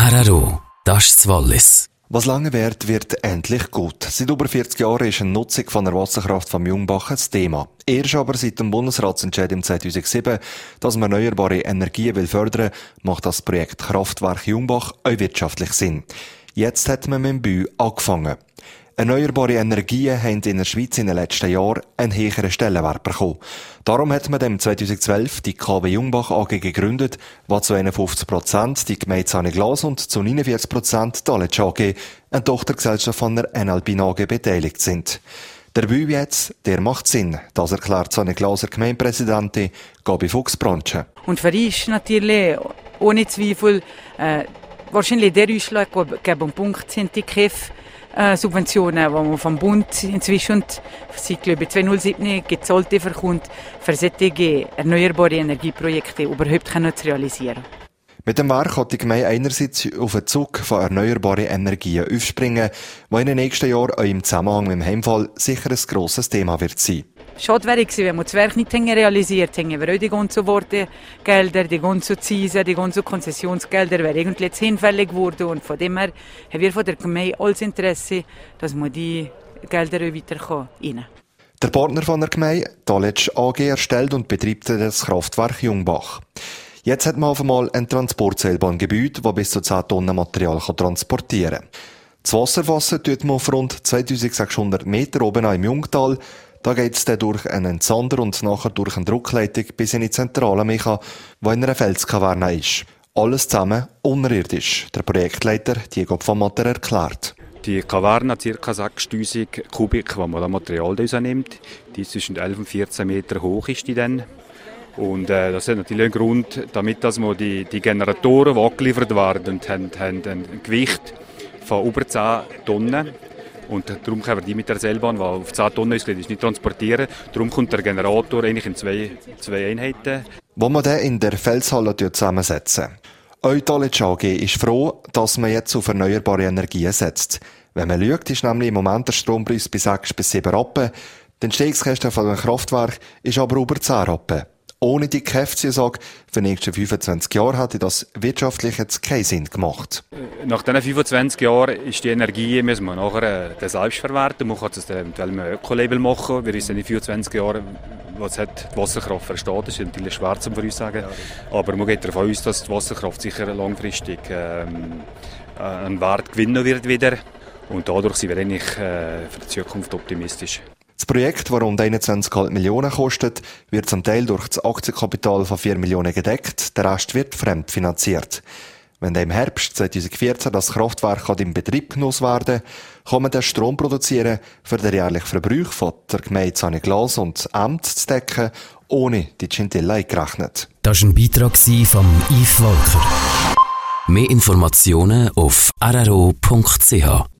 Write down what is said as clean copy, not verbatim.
RRO, das ist das Wallis. Was lange währt, wird endlich gut. Seit über 40 Jahren ist eine Nutzung von der Wasserkraft vom Jungbach ein Thema. Erst aber seit dem Bundesratsentscheid im 2007, dass man erneuerbare Energien fördern will, macht das Projekt Kraftwerk Jungbach auch wirtschaftlich Sinn. Jetzt hat man mit dem Bau angefangen. Erneuerbare Energien haben in der Schweiz in den letzten Jahren einen höheren Stellenwert bekommen. Darum hat man im 2012 die KW Jungbach AG gegründet, die zu 51% die Gemeinde Zahnglas und zu 49% die Aletsch AG, eine Tochtergesellschaft von der Enalpin AG, beteiligt sind. Der Bau jetzt, der macht Sinn. Das erklärt Zahnglaser Gemeindepräsidentin Gabi Fuchs-Branche. Und für ihn ist natürlich ohne Zweifel wahrscheinlich der ausschlaggebende Punkt sind die KEF. Subventionen, die man vom Bund inzwischen seit, glaube ich, 2007 gezahlt bekommt, für solche erneuerbare Energieprojekte überhaupt zu realisieren. Mit dem Werk hat die Gemeinde einerseits auf den Zug von erneuerbaren Energien aufspringen, was in den nächsten Jahren auch im Zusammenhang mit dem Heimfall sicher ein grosses Thema wird sein. Schade wäre es, wenn wir das Werk nicht realisiert hätten, weil auch die ganzen Wortegelder, die ganzen Zinsen, die ganzen Konzessionsgelder wären irgendwie jetzt hinfällig geworden. Und von dem her haben wir von der Gemeinde alles Interesse, dass man die Gelder auch weiter rein. Der Partner von der Gemeinde, die Aletsch AG, erstellt und betreibt das Kraftwerk Jungbach. Jetzt hat man auf einmal ein Transportseilbahngebiet, das bis zu 10 Tonnen Material transportieren kann. Das Wasserfassen tut man auf rund 2600 Meter oben im Jungtal. Da geht es dann durch einen Entsander und nachher durch eine Druckleitung bis in die zentrale Mecha, die in einer Felskaverne ist. Alles zusammen unterirdisch. Der Projektleiter Diego von Matter erklärt. Die Kaverne hat ca. 6000 Kubik, wo man das Material nimmt. Die ist zwischen 11 und 14 Meter hoch ist die dann. Und das hat natürlich einen Grund, damit dass man die Generatoren, die angeliefert werden, haben ein Gewicht von über 10 Tonnen. Und darum können wir die mit der Seilbahn, die auf 10 Tonnen ist, nicht transportieren. Darum kommt der Generator eigentlich in zwei Einheiten. Wo man den in der Felshalle zusammensetzen. Auch die Aletsch AG ist froh, dass man jetzt auf erneuerbare Energien setzt. Wenn man schaut, ist nämlich im Moment der Strompreis bei 6 bis 7 Rappen. Die Entstehungskosten von einem Kraftwerk ist aber über 10 Rappen. Ohne die KEF-Zusage für die nächsten 25 Jahre hätte das wirtschaftlich jetzt keinen Sinn gemacht. Nach diesen 25 Jahren ist die Energie, müssen wir nachher selbst verwerten. Man kann es eventuell mit einem Öko-Label machen. Wir wissen in 25 Jahren, was hat die Wasserkraft verstanden. Das ist natürlich schwer zu sagen. Aber man geht davon aus, dass die Wasserkraft sicher langfristig einen Wert gewinnen wird wieder. Und dadurch sind wir eigentlich für die Zukunft optimistisch. Das Projekt, das rund 21,5 Millionen kostet, wird zum Teil durch das Aktienkapital von 4 Millionen gedeckt, der Rest wird fremdfinanziert. Wenn im Herbst 2014 das Kraftwerk in Betrieb genommen werden kann man den Strom produzieren, für den jährlichen Verbrauch von der Gemeinde Zahnglas und Amt zu decken, ohne die Scintilla eingerechnet. Das war ein Beitrag von Yves Walker. Mehr Informationen auf rro.ch.